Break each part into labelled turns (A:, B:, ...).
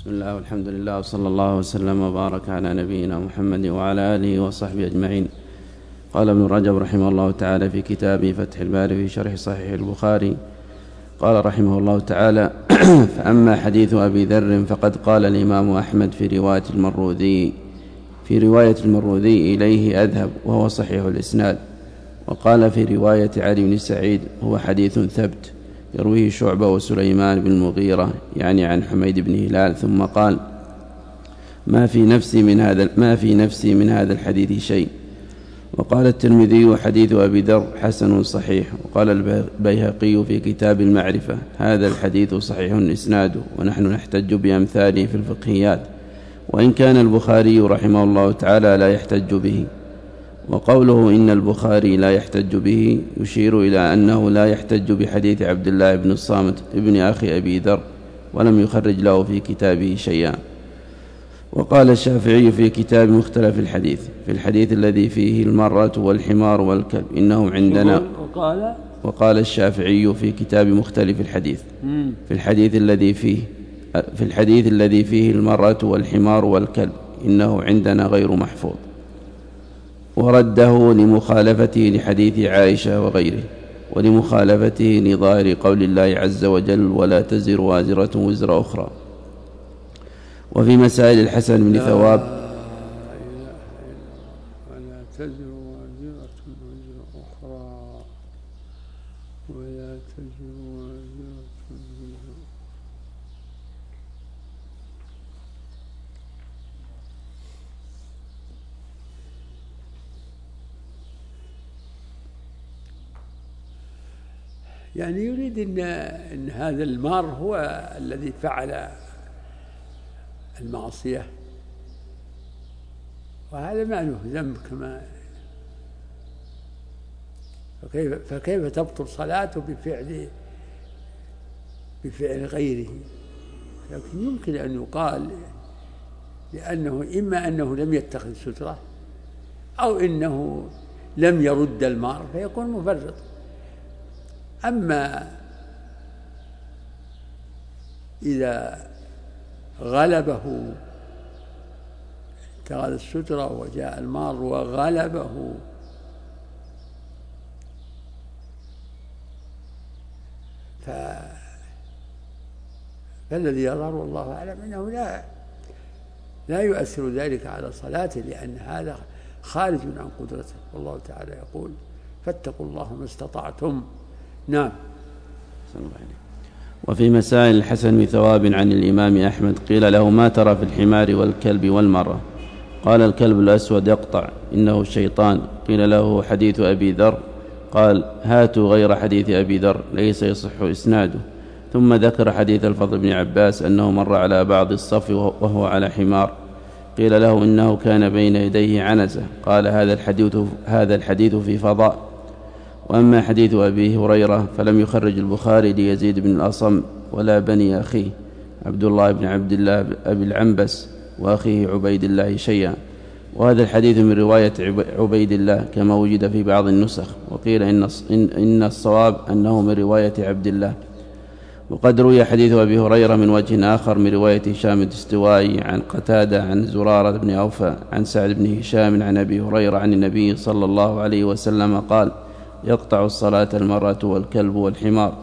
A: بسم الله والحمد لله وصلى الله وسلم وبارك على نبينا محمد وعلى آله وصحبه أجمعين. قال ابن رجب رحمه الله تعالى في كتابه فتح الباري في شرح صحيح البخاري قال رحمه الله تعالى: فأما حديث أبي ذر فقد قال الإمام أحمد في رواية المروذي إليه أذهب وهو صحيح الإسناد، وقال في رواية علي بن سعيد هو حديث ثبت يرويه شعبة وسليمان بن المغيرة يعني عن حميد بن هلال، ثم قال: ما في نفسي من هذا الحديث شيء. وقال الترمذي: حديث أبي ذر حسن صحيح. وقال البيهقي في كتاب المعرفة: هذا الحديث صحيح إسناده، ونحن نحتج بأمثاله في الفقهيات، وإن كان البخاري رحمه الله تعالى لا يحتج به. وقوله إن البخاري لا يحتج به يشير إلى أنه لا يحتج بحديث عبد الله بن الصامت ابن أخي أبي ذر، ولم يخرج له في كتابه شيئا. وقال الشافعي في كتاب مختلف الحديث: في الحديث الذي فيه المرأة والحمار والكلب إنه عندنا. وقال الشافعي في كتاب مختلف الحديث: في الحديث الذي فيه المرأة والحمار والكلب إنه عندنا غير محفوظ. ورده لمخالفته لحديث عائشة وغيره، ولمخالفته لظاهر قول الله عز وجل: ولا تزر وازرة وزر أخرى. وفي مسائل الحسن بن ثواب:
B: ولا تزر وازرة وزر أخرى، ولا تزر وازرة وزر أخرى. يعني يريد أن هذا المار هو الذي فعل المعصية، وهذا ما له ذنب كما فكيف تبطل صلاته بفعل غيره؟ لكن يمكن أن يقال لأنه إما أنه لم يتخذ سترة أو إنه لم يرد المار فيكون مفرط. أما إذا غلبه اتخذ السترة وجاء المار وغلبه فالذي يظهر والله أعلم أنه لا يؤثر ذلك على صلاته، لأن هذا خارج عن قدرته، والله تعالى يقول: فاتقوا الله ما استطعتم. نعم.
A: وفي مسائل الحسن بثواب عن الإمام أحمد قيل له: ما ترى في الحمار والكلب والمرة؟ قال: الكلب الأسود يقطع إنه الشيطان. قيل له: حديث أبي ذر؟ قال: هاتوا غير حديث أبي ذر ليس يصح إسناده. ثم ذكر حديث الفضل بن عباس أنه مر على بعض الصف وهو على حمار، قيل له: إنه كان بين يديه عنزة. قال: هذا الحديث في فضاء. وأما حديث أبي هريرة فلم يخرج البخاري ليزيد بن الأصم ولا بني أخيه عبد الله بن عبد الله أبي العنبس وأخيه عبيد الله شيئا، وهذا الحديث من رواية عبيد الله كما وجد في بعض النسخ، وقيل إن الصواب أنه من رواية عبد الله. وقد روي حديث أبي هريرة من وجه آخر من رواية هشام الدستوائي عن قتادة عن زرارة بن أوفى عن سعد بن هشام عن أبي هريرة عن النبي صلى الله عليه وسلم قال: يقطع الصلاة المرأة والكلب والحمار.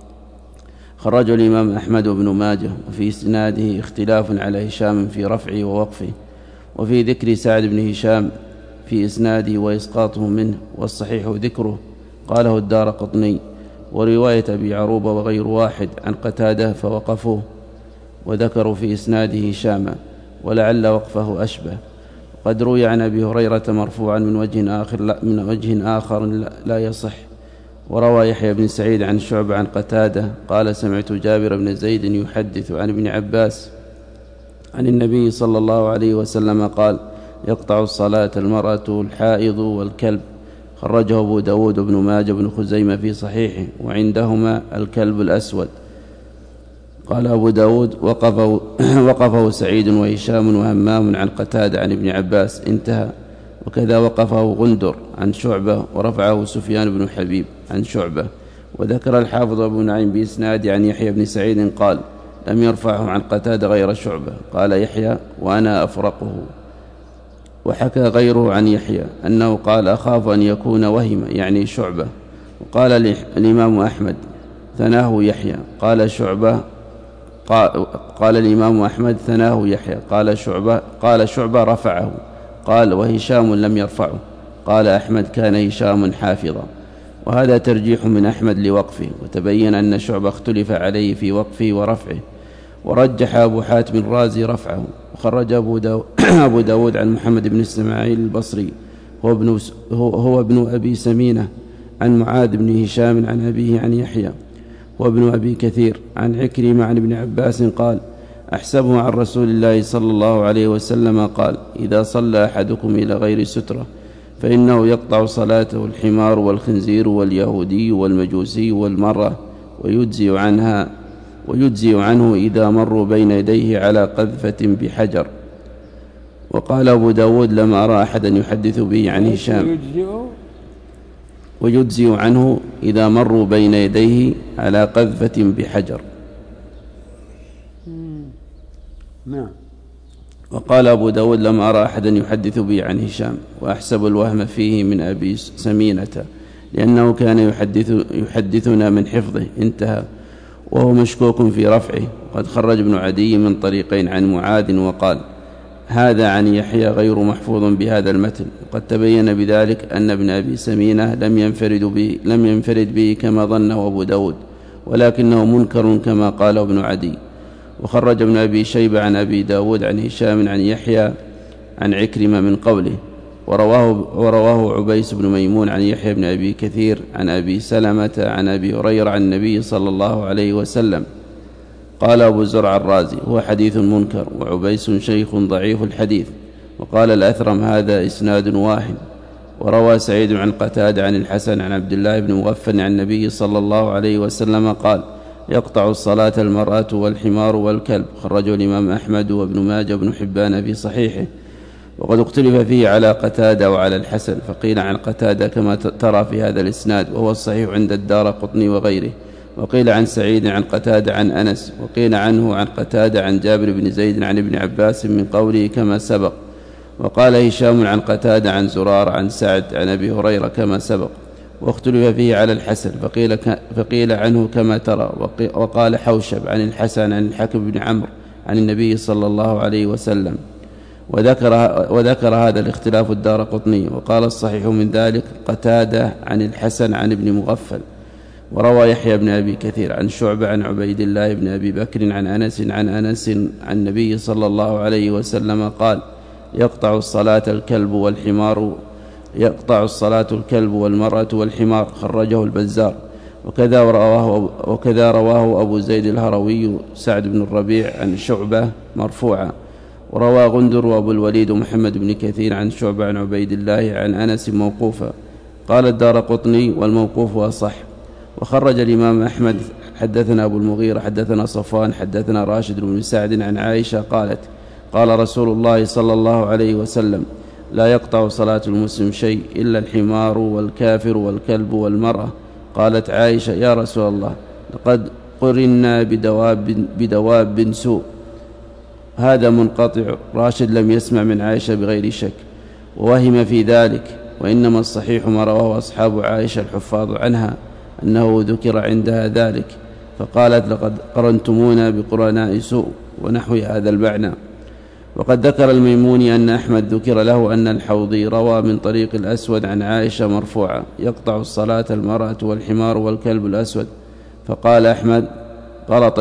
A: خرج الإمام أحمد بن ماجه، وفي إسناده اختلاف على هشام في رفعه ووقفه، وفي ذكر سعد بن هشام في إسناده وإسقاطه منه، والصحيح ذكره قاله الدارقطني. ورواية أبي عروبة وغير واحد عن قتادة فوقفوه وذكروا في إسناده هشاما، ولعل وقفه أشبه. قد روي عن أبي هريرة مرفوعا من وجه آخر لا يصح. وروى يحيى بن سعيد عن شعبة عن قتادة قال: سمعت جابر بن زيد يحدث عن ابن عباس عن النبي صلى الله عليه وسلم قال: يقطع الصلاة المرأة الحائض والكلب. خرجه أبو داود بن ماجه بن خزيمة في صحيحه، وعندهما الكلب الأسود. قال أبو داود: وقفه سعيد وهشام وهمام عن قتادة عن ابن عباس، انتهى. وكذا وقفه غندر عن شعبة، ورفعه سفيان بن حبيب عن شعبة. وذكر الحافظ أبو نعيم بإسناد عن يحيى بن سعيد قال: لم يرفعه عن قتادة غير شعبة. قال يحيى وأنا أفرقه. وحكى غيره عن يحيى أنه قال أخاف أن يكون وهم يعني شعبة. وقال الإمام أحمد ثناه يحيى قال شعبة قال الإمام أحمد ثناه يحيى قال شعبة رفعه. قال وهشام لم يرفعه. قال أحمد كان هشام حافظا. وهذا ترجيح من أحمد لوقفه. وتبين أن شعبة اختلف عليه في وقفه ورفعه. ورجح أبو حاتم الرازي رفعه. وخرج أبو داود عن محمد بن إسماعيل البصري هو ابن أبي سمينة عن معاذ بن هشام عن أبيه عن يحيى وابن أبي كثير عن عكرمة عن ابن عباس قال أحسبه عن رسول الله صلى الله عليه وسلم قال إذا صلى أحدكم إلى غير سترة فإنه يقطع صلاته الحمار والخنزير واليهودي والمجوسي والمرة ويجزي عنه إذا مروا بين يديه على قذفة بحجر. وقال أبو داود لم أرى أحدا يحدث به عن هشام ويجزي عنه إذا مروا بين يديه على قذفة بحجر.
B: نعم.
A: وقال أبو داود لم أرى أحدا يحدث به عن هشام وأحسب الوهم فيه من أبي سمينة لأنه كان يحدثنا من حفظه انتهى. وهو مشكوك في رفعه. قد خرج ابن عدي من طريقين عن معاذ وقال هذا عن يحيى غير محفوظ بهذا المتن. وقد تبين بذلك أن ابن أبي سمينة لم ينفرد به كما ظنه أبو داود ولكنه منكر كما قال ابن عدي. وخرج ابن أبي شيبة عن أبي داود عن هشام عن يحيى عن عكرمة من قوله. ورواه عبيس بن ميمون عن يحيى بن أبي كثير عن أبي سلمة عن أبي هريرة عن النبي صلى الله عليه وسلم. قال أبو زرع الرازي هو حديث منكر وعبيس شيخ ضعيف الحديث. وقال الأثرم هذا إسناد واحد. وروى سعيد عن قتادة عن الحسن عن عبد الله بن مغفل عن النبي صلى الله عليه وسلم قال يقطع الصلاة المرأة والحمار والكلب. خرجه الإمام أحمد وابن ماجه بن حبان في صحيحه. وقد اختلف فيه على قتادة وعلى الحسن فقيل عن قتادة كما ترى في هذا الإسناد وهو الصحيح عند الدارقطني وغيره. وقيل عن سعيد عن قتادة عن أنس. وقيل عنه عن قتادة عن جابر بن زيد عن ابن عباس من قوله كما سبق. وقال هشام عن قتادة عن زرار عن سعد عن أبي هريرة كما سبق. واختلف فيه على الحسن فقيل عنه كما ترى. وقال حوشب عن الحسن عن الحكم بن عمرو عن النبي صلى الله عليه وسلم. وذكر هذا الاختلاف الدارقطني. وقال الصحيح من ذلك قتادة عن الحسن عن ابن مغفل. وروى يحيى بن أبي كثير عن شعبة عن عبيد الله بن أبي بكر عن أنس عن النبي صلى الله عليه وسلم قال يقطع الصلاة الكلب والمرأة والحمار. خرجه البزار. وكذا رواه أبو زيد الهروي سعد بن الربيع عن شعبة مرفوعا. وروى غندر وأبو الوليد محمد بن كثير عن شعبة عن عبيد الله عن أنس موقوفا. قال الدارقطني والموقوف أصح. وخرج الإمام أحمد حدثنا أبو المغيرة حدثنا صفوان حدثنا راشد بن سعد عن عائشة قالت قال رسول الله صلى الله عليه وسلم لا يقطع صلاة المسلم شيء إلا الحمار والكافر والكلب والمرأة. قالت عائشة يا رسول الله لقد قرنا بدواب سوء. هذا منقطع. راشد لم يسمع من عائشة بغير شك ووهم في ذلك. وإنما الصحيح ما رواه أصحاب عائشة الحفاظ عنها أنه ذكر عندها ذلك فقالت لقد قرنتمونا بقرناء سوء ونحو هذا المعنى. وقد ذكر الميموني أن أحمد ذكر له أن الحوضي روى من طريق الأسود عن عائشة مرفوعة يقطع الصلاة المرأة والحمار والكلب الأسود. فقال أحمد غلط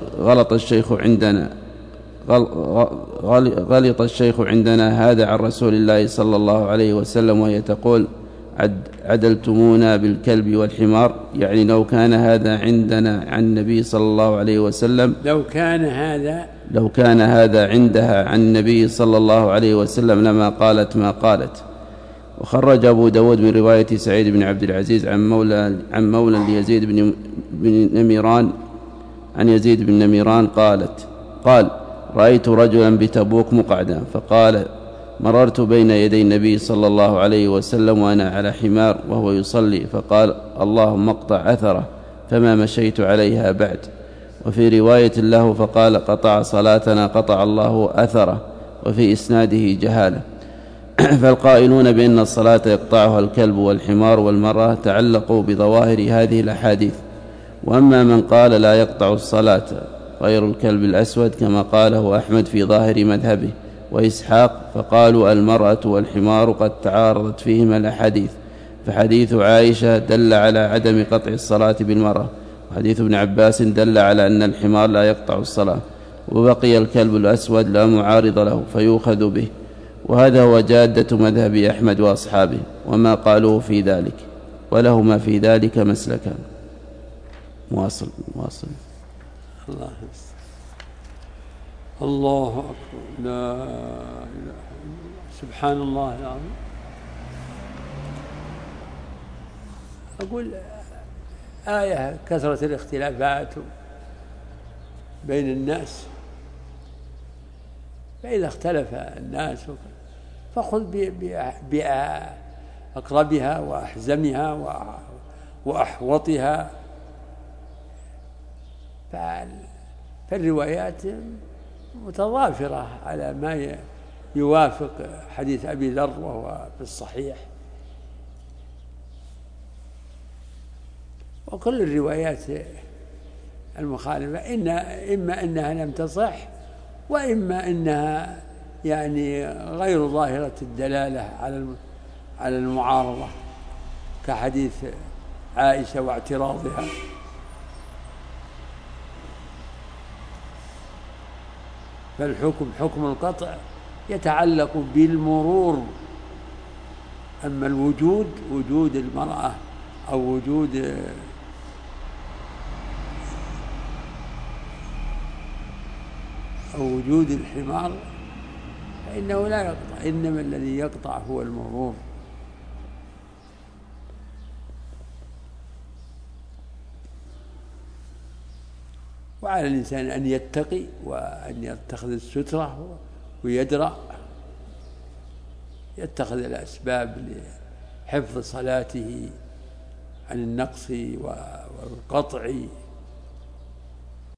A: الشيخ عندنا هذا عن رسول الله صلى الله عليه وسلم وهي تقول عدلتمونا بالكلب والحمار. يعني لو كان هذا عندنا عن النبي صلى الله عليه وسلم لو كان هذا عندها عن النبي صلى الله عليه وسلم لما قالت ما قالت. وخرج أبو داود من رواية سعيد بن عبد العزيز عن مولى ليزيد بن نميران عن يزيد بن نميران قال رأيت رجلا بتبوك مقعدا فقال مررت بين يدي النبي صلى الله عليه وسلم وأنا على حمار وهو يصلي فقال اللهم اقطع أثره فما مشيت عليها بعد. وفي رواية له فقال قطع صلاتنا قطع الله أثره، وفي إسناده جهالة. فالقائلون بأن الصلاة يقطعها الكلب والحمار والمرأة تعلقوا بظواهر هذه الأحاديث. وأما من قال لا يقطع الصلاة غير الكلب الأسود كما قاله أحمد في ظاهر مذهبه وإسحاق، فقالوا المرأة والحمار قد تعارضت فيهما الأحاديث، فحديث عائشة دل على عدم قطع الصلاة بالمرأة، وحديث ابن عباس دل على أن الحمار لا يقطع الصلاة، وبقي الكلب الأسود لا معارض له فيؤخذ به. وهذا هو جادة مذهب أحمد وأصحابه وما قالوه في ذلك، ولهما في ذلك مسلكان. واصل
B: الله أكبر، لا إله إلا الله، سبحان الله العظيم. أقول آية كثرة الاختلافات بين الناس، فإذا اختلف الناس فخذ بأقربها وأحزمها وأحوطها. فالروايات متضافرة على ما يوافق حديث أبي ذر وهو في الصحيح، وكل الروايات المخالفة إما أنها لم تصح، وإما أنها يعني غير ظاهرة الدلالة على المعارضة، كحديث عائشة واعتراضها. فالحكم حكم القطع يتعلق بالمرور، أما الوجود وجود المرأة أو وجود الحمار فإنه لا يقطع، إنما الذي يقطع هو المرور. وعلى الإنسان أن يتقي وأن يتخذ السترة ويدرأ، يتخذ الأسباب لحفظ صلاته عن النقص والقطع